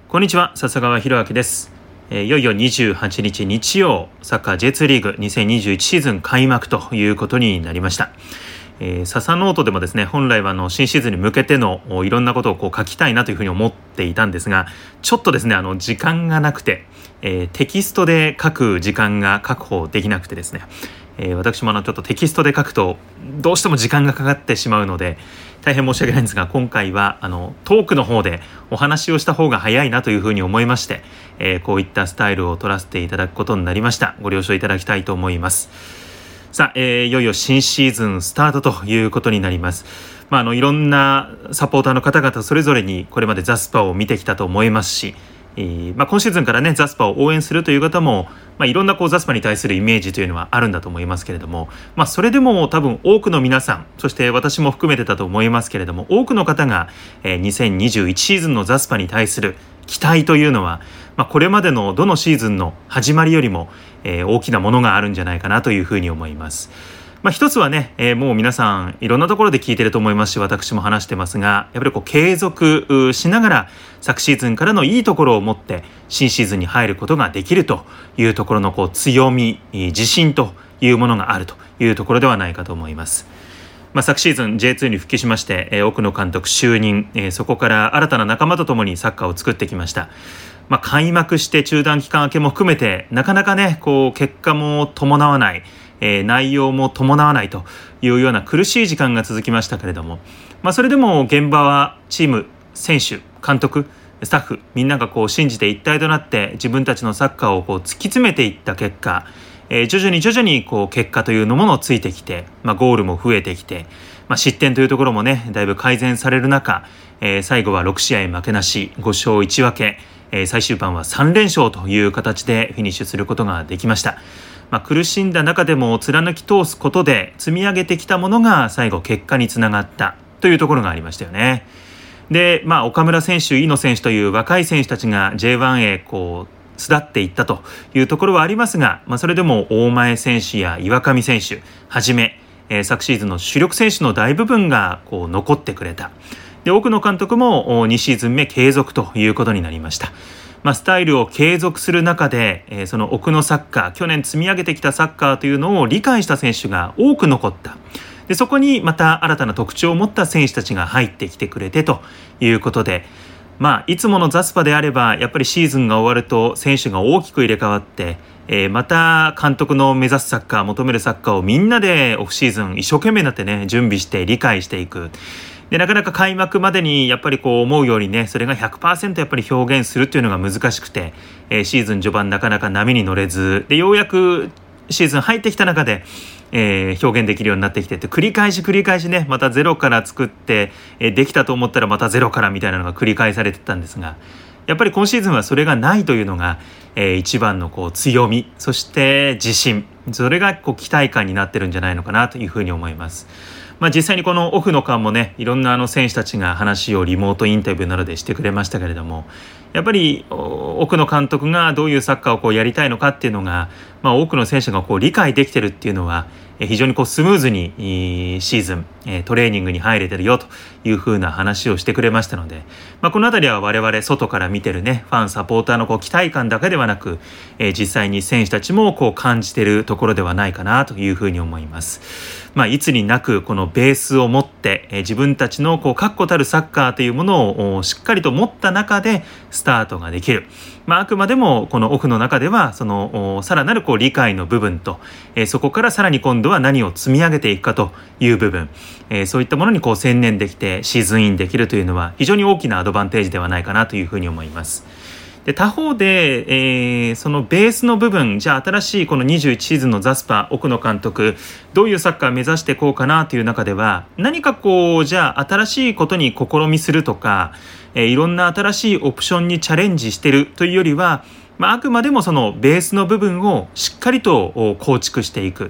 こんにちは、笹川博明です。いよいよ28日日曜、サッカー J2 リーグ2021シーズン開幕ということになりました。笹ノートでもですね、本来は新シーズンに向けてのいろんなことを書きたいなというふうに思っていたんですが、ちょっとですね時間がなくて、テキストで書く時間が確保できなくてですね、私もちょっとテキストで書くとどうしても時間がかかってしまうので大変申し訳ないんですが、今回はトークの方でお話をした方が早いなというふうに思いまして、こういったスタイルを取らせていただくことになりました。ご了承いただきたいと思います。さあ、いよいよ新シーズンスタートということになります。いろんなサポーターの方々それぞれにこれまでザスパを見てきたと思いますし、今シーズンからねザスパを応援するという方も、いろんなザスパに対するイメージというのはあるんだと思いますけれども、それでも多分多くの皆さん、そして私も含めてだと思いますけれども、多くの方が、2021シーズンのザスパに対する期待というのは、これまでのどのシーズンの始まりよりも、大きなものがあるんじゃないかなというふうに思います。一つはね、もう皆さんいろんなところで聞いてると思いますし、私も話してますが、やっぱり継続しながら昨シーズンからのいいところを持って新シーズンに入ることができるというところの強み、自信というものがあるというところではないかと思います。昨シーズン J2 に復帰しまして、奥野監督就任、そこから新たな仲間とともにサッカーを作ってきました。開幕して中断期間明けも含めてなかなかね結果も伴わない、内容も伴わないというような苦しい時間が続きましたけれども、それでも現場はチーム、選手、監督、スタッフみんなが信じて一体となって自分たちのサッカーを突き詰めていった結果、徐々に結果というのものついてきて、ゴールも増えてきて、失点というところもねだいぶ改善される中、最後は6試合負けなし5勝1分け、最終盤は3連勝という形でフィニッシュすることができました。苦しんだ中でも貫き通すことで積み上げてきたものが最後結果につながったというところがありましたよね。で、岡村選手、飯野選手という若い選手たちが J1 へ巣立っていったというところはありますが、それでも大前選手や岩上選手はじめ、昨シーズンの主力選手の大部分が残ってくれた。で、奥野監督も2シーズン目継続ということになりました。スタイルを継続する中で、その奥のサッカー、去年積み上げてきたサッカーというのを理解した選手が多く残った。で、そこにまた新たな特徴を持った選手たちが入ってきてくれてということで、いつものザスパであればやっぱりシーズンが終わると選手が大きく入れ替わって、また監督の目指すサッカー、求めるサッカーをみんなでオフシーズン一生懸命になってね準備して理解していく。で、なかなか開幕までにやっぱり思うようにねそれが 100% やっぱり表現するっていうのが難しくて、シーズン序盤なかなか波に乗れずで、ようやくシーズン入ってきた中で、表現できるようになってきてって繰り返しねまたゼロから作って、できたと思ったらまたゼロからみたいなのが繰り返されてたんですが、やっぱり今シーズンはそれがないというのが、一番の強み、そして自信、それが期待感になってるんじゃないのかなというふうに思います。実際にこのオフの間もねいろんな選手たちが話をリモートインタビューなどでしてくれましたけれども、やっぱり奥野監督がどういうサッカーをやりたいのかっていうのが、多くの選手が理解できてるっていうのは非常にスムーズにシーズントレーニングに入れてるよというふうな話をしてくれましたので、このあたりは我々外から見てるねファンサポーターの期待感だけではなく、実際に選手たちも感じてるところではないかなというふうに思います。いつになくこのベースを持って自分たちの確固たるサッカーというものをしっかりと持った中でスタートができる。あくまでもこのオフの中ではそのさらなる理解の部分と、そこからさらに今度は何を積み上げていくかという部分、そういったものに専念できてシーズンインできるというのは非常に大きなアドバンテージではないかなというふうに思います。で、他方で、そのベースの部分、じゃあ新しいこの21シーズンのザスパ奥野監督どういうサッカーを目指していこうかなという中では、何かじゃあ新しいことに試みするとか、いろんな新しいオプションにチャレンジしてるというよりは、あくまでもそのベースの部分をしっかりと構築していく、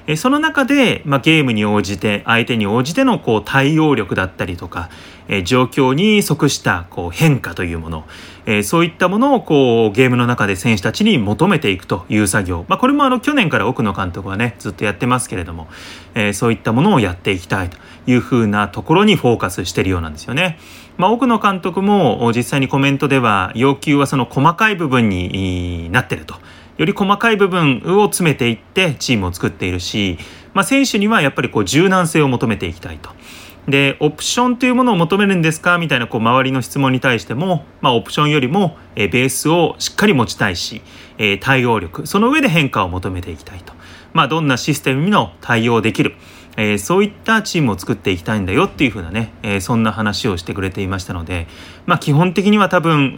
その中で、ゲームに応じて相手に応じての対応力だったりとか、状況に即した変化というもの、そういったものをゲームの中で選手たちに求めていくという作業、これも去年から奥野監督はねずっとやってますけれども、そういったものをやっていきたいというふうなところにフォーカスしているようなんですよね。奥野監督も実際にコメントでは要求はその細かい部分になっていると、より細かい部分を詰めていってチームを作っているし、選手にはやっぱり柔軟性を求めていきたいと。でオプションというものを求めるんですかみたいな周りの質問に対しても、オプションよりもベースをしっかり持ちたいし、対応力、その上で変化を求めていきたいと、どんなシステムにも対応できる、そういったチームを作っていきたいんだよっていう風なね、そんな話をしてくれていましたので、基本的には多分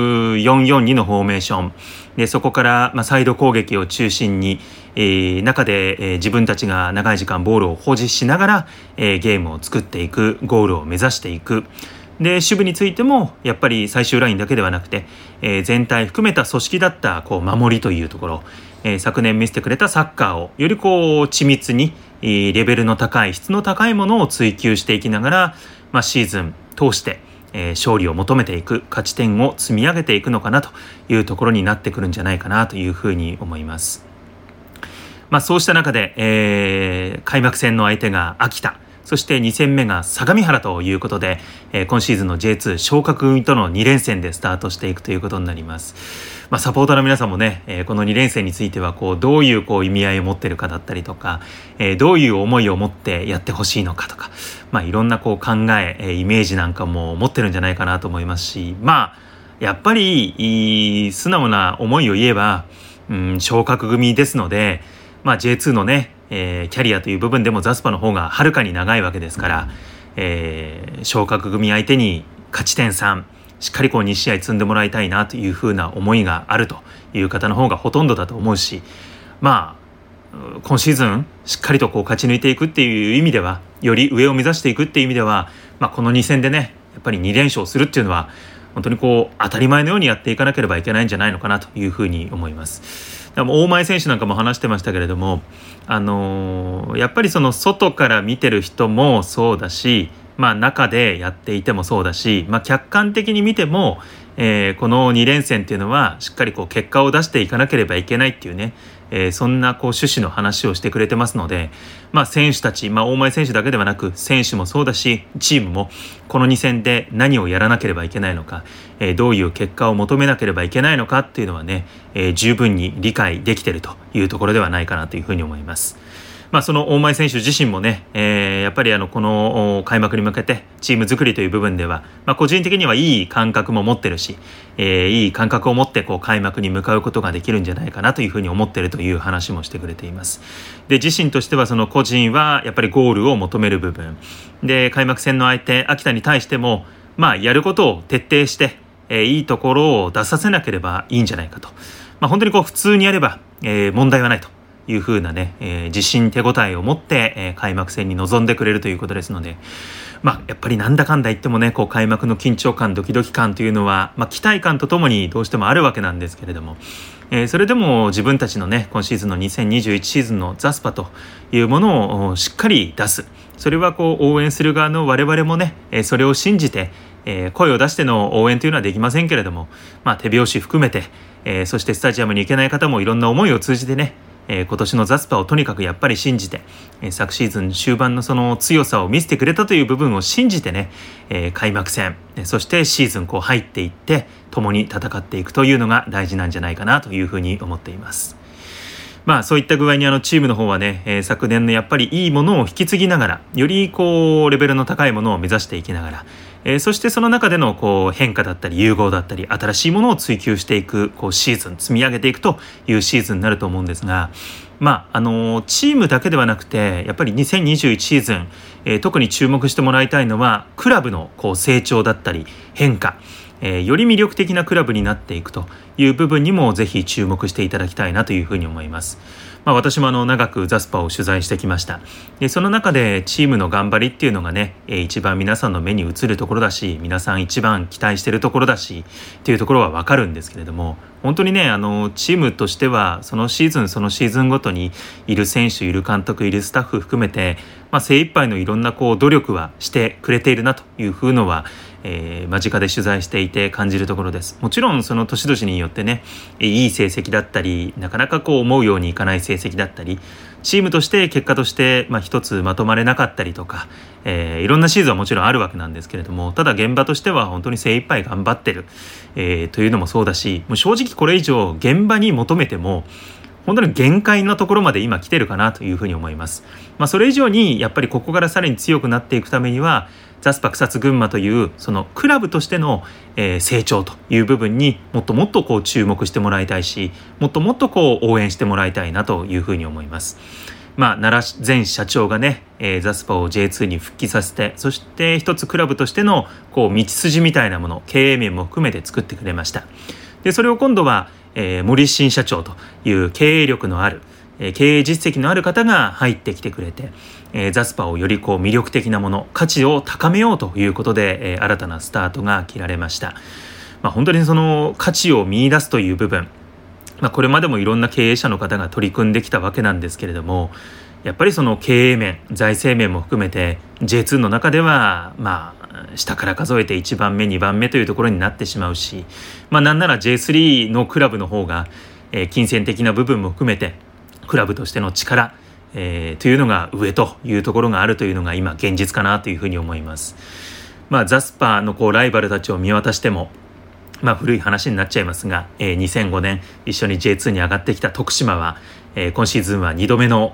4-4-2のフォーメーションで、そこからサイド攻撃を中心に、中で自分たちが長い時間ボールを保持しながらゲームを作っていく、ゴールを目指していく。で守備についてもやっぱり最終ラインだけではなくて、全体含めた組織だった守りというところ、昨年見せてくれたサッカーをより緻密にレベルの高い質の高いものを追求していきながら、シーズン通して勝利を求めていく、勝ち点を積み上げていくのかなというところになってくるんじゃないかなというふうに思います。そうした中で、開幕戦の相手が秋田、そして2戦目が相模原ということで、今シーズンの J2 昇格組との2連戦でスタートしていくということになります。サポーターの皆さんもね、この2連戦についてはどういう意味合いを持っているかだったりとか、どういう思いを持ってやってほしいのかとか、いろんな考え、イメージなんかも持ってるんじゃないかなと思いますし、やっぱり素直な思いを言えば、昇格組ですので、J2 のね、キャリアという部分でもザスパの方がはるかに長いわけですから、昇格組相手に勝ち点3しっかり2試合積んでもらいたいなというふうな思いがあるという方の方がほとんどだと思うし、今シーズンしっかりと勝ち抜いていくっていう意味では、より上を目指していくっていう意味では、この2戦でねやっぱり2連勝するっていうのは本当に当たり前のようにやっていかなければいけないんじゃないのかなというふうに思います。大前選手なんかも話してましたけれども、やっぱりその外から見てる人もそうだし、中でやっていてもそうだし、客観的に見ても、この2連戦っていうのはしっかり結果を出していかなければいけないっていうね、そんな趣旨の話をしてくれてますので、選手たち、大前選手だけではなく選手もそうだしチームもこの2戦で何をやらなければいけないのか、どういう結果を求めなければいけないのかっていうのはね、十分に理解できているというところではないかなというふうに思います。その大前選手自身もね、やっぱりこの開幕に向けてチーム作りという部分では、個人的にはいい感覚も持ってるし、いい感覚を持って開幕に向かうことができるんじゃないかなというふうに思っているという話もしてくれています。で自身としてはその個人はやっぱりゴールを求める部分で、開幕戦の相手秋田に対してもやることを徹底して、いいところを出させなければいいんじゃないかと、本当に普通にやれば、問題はないというふうなね、自信手応えを持って、開幕戦に臨んでくれるということですので、やっぱりなんだかんだ言ってもね開幕の緊張感ドキドキ感というのは、期待感とともにどうしてもあるわけなんですけれども、それでも自分たちのね今シーズンの2021シーズンのザスパというものをしっかり出す、それは応援する側の我々もね、それを信じて、声を出しての応援というのはできませんけれども、手拍子含めて、そしてスタジアムに行けない方もいろんな思いを通じてね、今年のザスパをとにかくやっぱり信じて、昨シーズン終盤のその強さを見せてくれたという部分を信じてね、開幕戦そしてシーズン入っていって共に戦っていくというのが大事なんじゃないかなというふうに思っています。そういった具合にチームの方はね、昨年のやっぱりいいものを引き継ぎながら、よりレベルの高いものを目指していきながら、そしてその中での変化だったり融合だったり新しいものを追求していくシーズン、積み上げていくというシーズンになると思うんですが、チームだけではなくてやっぱり2021シーズン、特に注目してもらいたいのはクラブの成長だったり変化、 より魅力的なクラブになっていくという部分にもぜひ注目していただきたいなというふうに思います。私も長くザスパを取材してきました。でその中でチームの頑張りっていうのがね、一番皆さんの目に映るところだし、皆さん一番期待しているところだしっていうところは分かるんですけれども、本当にねチームとしてはそのシーズンごとにいる選手、いる監督、いるスタッフ含めて、精一杯のいろんな努力はしてくれているなというふうのは、間近で取材していて感じるところです。もちろんその年々によってね、いい成績だったり、なかなか思うようにいかない成績だったり、チームとして結果として一つまとまれなかったりとか、いろんなシーズンはもちろんあるわけなんですけれども、ただ現場としては本当に精一杯頑張ってる、というのもそうだし、もう正直これ以上現場に求めても本当に限界のところまで今来てるかなというふうに思います。それ以上にやっぱりここからさらに強くなっていくためには、ザスパ草津群馬というそのクラブとしての成長という部分にもっともっと注目してもらいたいし、もっともっと応援してもらいたいなというふうに思います。奈良前社長がね、ザスパを J2 に復帰させて、そして一つクラブとしての道筋みたいなもの、経営面も含めて作ってくれました。でそれを今度は森新社長という経営力のある、経営実績のある方が入ってきてくれて、ザスパをより魅力的なもの、価値を高めようということで、新たなスタートが切られました。本当にその価値を見出すという部分、これまでもいろんな経営者の方が取り組んできたわけなんですけれども、やっぱりその経営面、財政面も含めて J2 の中では下から数えて1番目2番目というところになってしまうし、なんなら J3 のクラブの方が、金銭的な部分も含めてクラブとしての力、というのが上というところがあるというのが今現実かなというふうに思います。ザスパのライバルたちを見渡しても、古い話になっちゃいますが、2005年一緒に J2 に上がってきた徳島は、今シーズンは2度目の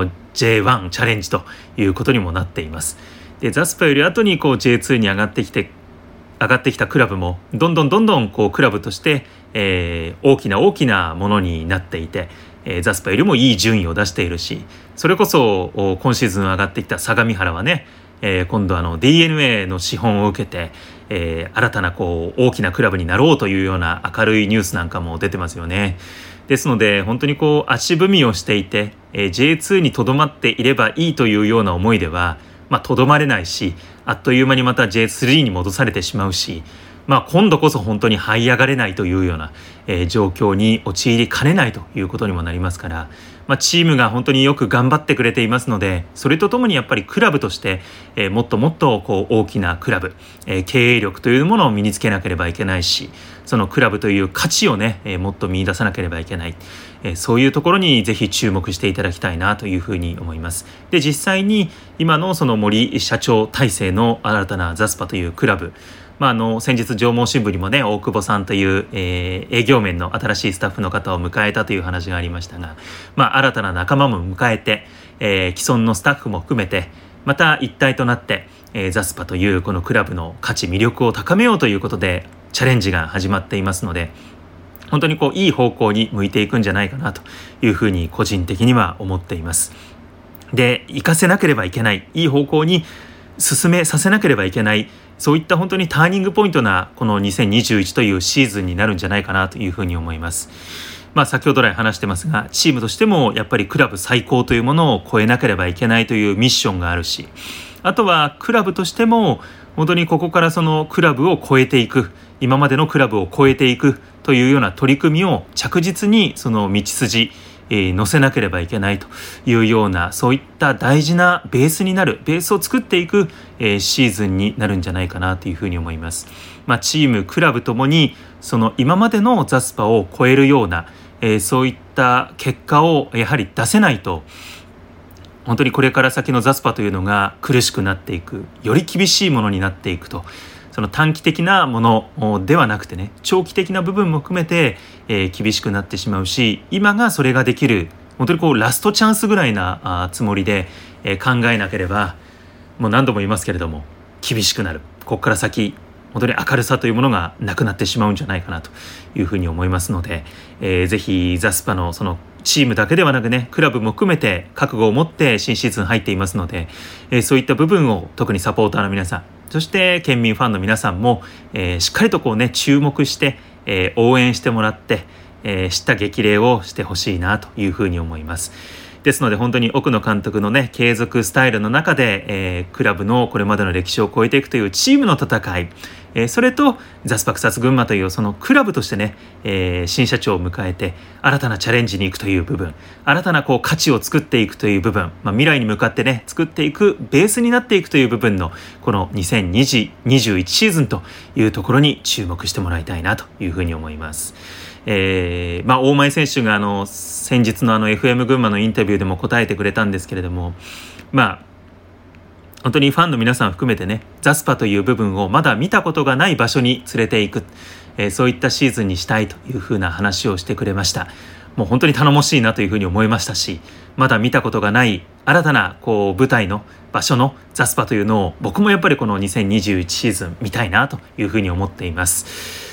J1 チャレンジということにもなっています。でザスパより後にJ2 に上がってきたクラブもどんどんクラブとして、大きなものになっていて、ザスパよりもいい順位を出しているし、それこそ今シーズン上がってきた相模原はね、今度DNA の資本を受けて、新たな大きなクラブになろうというような明るいニュースなんかも出てますよね。ですので本当に足踏みをしていて、J2 にとどまっていればいいというような思いではとどまれないし、あっという間にまた J3 に戻されてしまうし、今度こそ本当に這い上がれないというような、状況に陥りかねないということにもなりますから、チームが本当によく頑張ってくれていますので、それとともにやっぱりクラブとして、もっともっと大きなクラブ、経営力というものを身につけなければいけないし、そのクラブという価値をね、もっと見出さなければいけない、そういうところにぜひ注目していただきたいなというふうに思います。で実際に今のその森社長体制の新たなザスパというクラブ、先日上毛新聞にもね、大久保さんという、営業面の新しいスタッフの方を迎えたという話がありましたが、新たな仲間も迎えて、既存のスタッフも含めてまた一体となって、ザスパというこのクラブの価値魅力を高めようということでチャレンジが始まっていますので、本当にいい方向に向いていくんじゃないかなというふうに個人的には思っています。で活かせなければいけない、いい方向に進めさせなければいけない、そういった本当にターニングポイントなこの2021というシーズンになるんじゃないかなというふうに思います。先ほど来話してますが、チームとしてもやっぱりクラブ最高というものを超えなければいけないというミッションがあるし、あとはクラブとしても本当にここからそのクラブを超えていく、今までのクラブを超えていくというような取り組みを着実にその道筋乗せなければいけないというような、そういった大事なベースになる、ベースを作っていくシーズンになるんじゃないかなというふうに思います。チームクラブともにその今までのザスパを超えるような、そういった結果をやはり出せないと、本当にこれから先のザスパというのが苦しくなっていく、より厳しいものになっていくと、その短期的なものではなくてね、長期的な部分も含めて、厳しくなってしまうし、今がそれができる本当にラストチャンスぐらいなつもりで、考えなければ、もう何度も言いますけれども厳しくなる、ここから先本当に明るさというものがなくなってしまうんじゃないかなというふうに思いますので、ぜひザスパのそのチームだけではなくね、クラブも含めて覚悟を持って新シーズン入っていますので、そういった部分を特にサポーターの皆さん、そして県民ファンの皆さんも、しっかりと注目して、応援してもらって、知った激励をしてほしいなというふうに思います。ですので本当に奥野監督のね、継続スタイルの中で、クラブのこれまでの歴史を超えていくというチームの戦い、それとザスパ草津群馬というそのクラブとしてね、新社長を迎えて新たなチャレンジに行くという部分、新たな価値を作っていくという部分、未来に向かってね作っていくベースになっていくという部分のこの2021シーズンというところに注目してもらいたいなというふうに思います。大前選手が先日のFM 群馬のインタビューでも答えてくれたんですけれども、本当にファンの皆さん含めてね、ザスパという部分をまだ見たことがない場所に連れていく、そういったシーズンにしたいというふうな話をしてくれました。もう本当に頼もしいなというふうに思いましたし、まだ見たことがない新たな舞台の場所のザスパというのを僕もやっぱりこの2021シーズン見たいなというふうに思っています。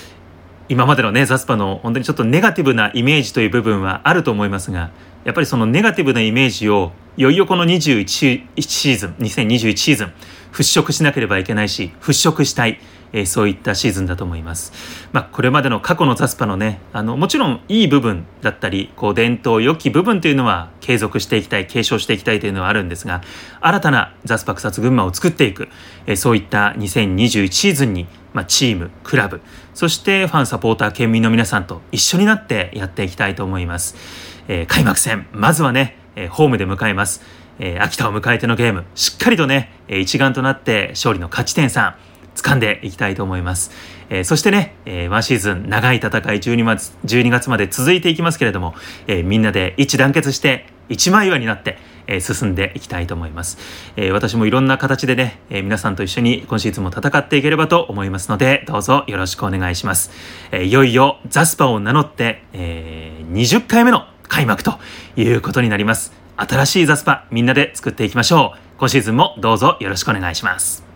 今までのねザスパの本当にちょっとネガティブなイメージという部分はあると思いますが、やっぱりそのネガティブなイメージをいよいよこの2021シーズン払拭しなければいけないし、払拭したい、そういったシーズンだと思います。これまでの過去のザスパのね、もちろんいい部分だったり伝統良き部分というのは継続していきたい、継承していきたいというのはあるんですが、新たなザスパ草津群馬を作っていく、そういった2021シーズンにチーム、クラブ、そしてファン、サポーター、県民の皆さんと一緒になってやっていきたいと思います。開幕戦、まずはね、ホームで迎えます。秋田を迎えてのゲーム、しっかりとね、一丸となって勝利の勝ち点3掴んでいきたいと思います。そしてね、ワンシーズン長い戦い12月まで続いていきますけれども、みんなで一致団結して一枚岩になって進んでいきたいと思います。私もいろんな形でね、皆さんと一緒に今シーズンも戦っていければと思いますので、どうぞよろしくお願いします。いよいよザスパを名乗って、20回目の開幕ということになります。新しいザスパみんなで作っていきましょう。今シーズンもどうぞよろしくお願いします。